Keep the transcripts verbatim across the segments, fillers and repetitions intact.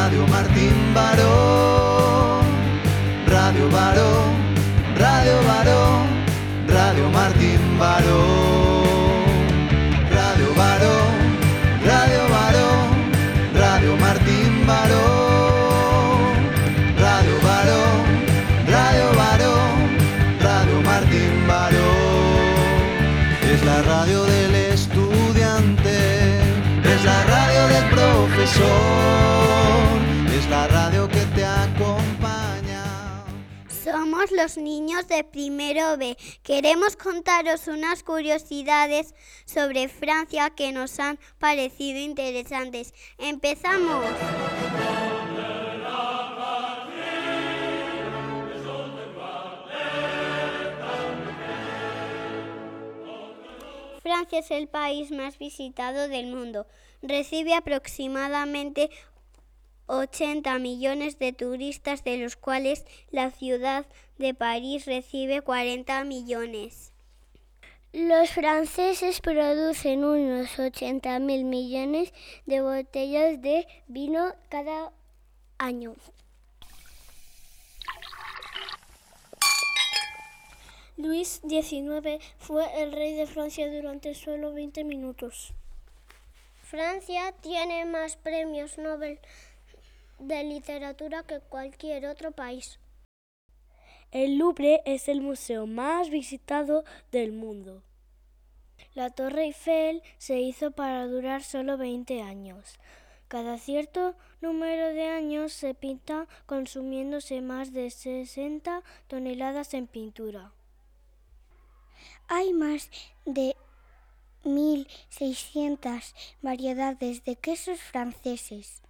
Radio Martín Baró, Radio Baró, Radio Baró, Radio Martín Baró, Radio Baró, Radio Baró, Radio Martín Baró, Radio Baró, Radio Baró, Radio Martín Baró. Es la radio del estudiante, es la radio del profesor, es la radio que te acompaña. Somos los niños de primero B. Queremos contaros unas curiosidades sobre Francia que nos han parecido interesantes. ¡Empezamos! Francia es el país más visitado del mundo. Recibe aproximadamente ochenta millones de turistas, de los cuales la ciudad de París recibe cuarenta millones. Los franceses producen unos ochenta mil millones de botellas de vino cada año. Luis diecinueve fue el rey de Francia durante solo veinte minutos. Francia tiene más premios Nobel de literatura que cualquier otro país. El Louvre es el museo más visitado del mundo. La Torre Eiffel se hizo para durar solo veinte años. Cada cierto número de años se pinta consumiéndose más de sesenta toneladas en pintura. Hay más de mil seiscientas variedades de quesos franceses.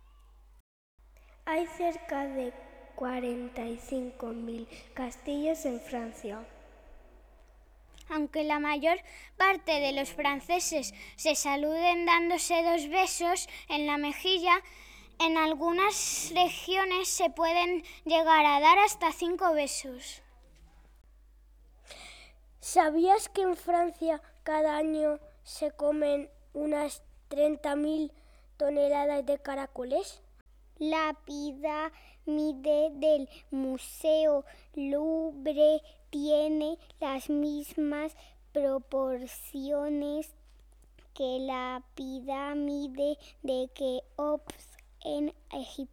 Hay cerca de cuarenta y cinco mil castillos en Francia. Aunque la mayor parte de los franceses se saluden dándose dos besos en la mejilla, en algunas regiones se pueden llegar a dar hasta cinco besos. ¿Sabías que en Francia cada año se comen unas treinta mil toneladas de caracoles? La pirámide del Museo Louvre tiene las mismas proporciones que la pirámide de Keops en Egipto.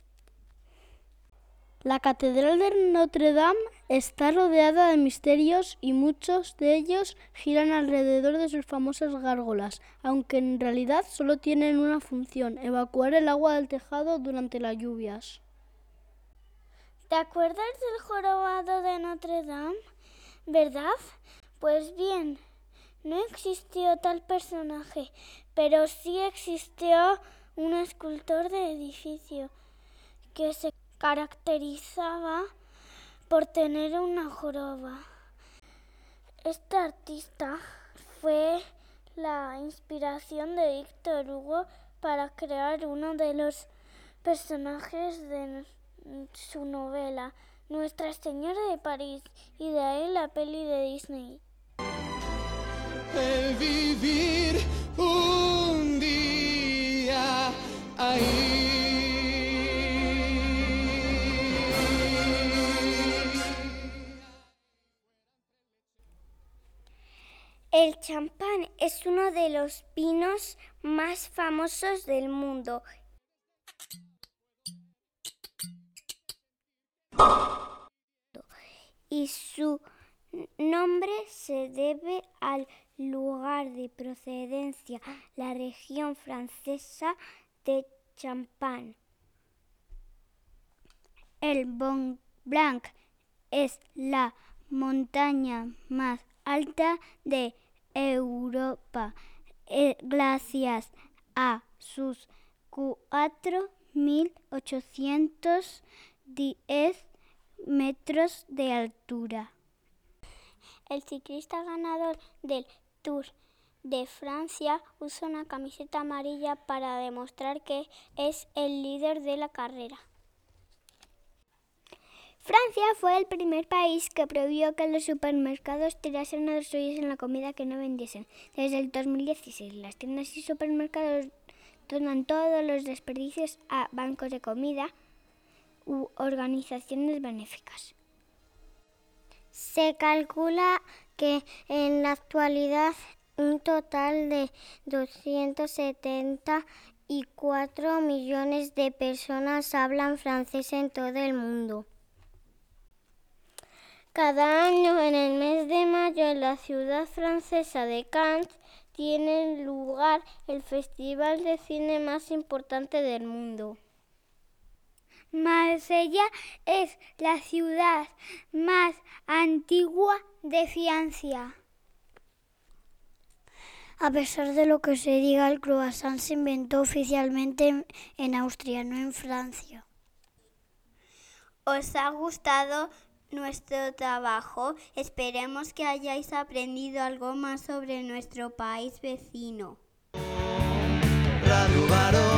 La Catedral de Notre Dame está rodeada de misterios y muchos de ellos giran alrededor de sus famosas gárgolas, aunque en realidad solo tienen una función: evacuar el agua del tejado durante las lluvias. ¿Te acuerdas del jorobado de Notre Dame? ¿Verdad? Pues bien, no existió tal personaje, pero sí existió un escultor de edificio que se caracterizaba por tener una joroba. Este artista fue la inspiración de Víctor Hugo para crear uno de los personajes de su novela, Nuestra Señora de París, y de ahí la peli de Disney. El vivir un día ahí. El champán es uno de los vinos más famosos del mundo. Y su nombre se debe al lugar de procedencia, la región francesa de Champagne. El Mont Blanc es la montaña más alta de Europa, eh, gracias a sus cuatro mil ochocientos diez metros de altura. El ciclista ganador del Tour de Francia usa una camiseta amarilla para demostrar que es el líder de la carrera. Francia fue el primer país que prohibió que los supermercados tirasen a los hoyos en la comida que no vendiesen. Desde el dos mil dieciséis, las tiendas y supermercados donan todos los desperdicios a bancos de comida u organizaciones benéficas. Se calcula que en la actualidad un total de doscientos setenta y cuatro millones de personas hablan francés en todo el mundo. Cada año, en el mes de mayo, en la ciudad francesa de Cannes, tiene lugar el festival de cine más importante del mundo. Marsella es la ciudad más antigua de Francia. A pesar de lo que se diga, el croissant se inventó oficialmente en Austria, no en Francia. ¿Os ha gustado nuestro trabajo? Esperemos que hayáis aprendido algo más sobre nuestro país vecino. Radio Baró.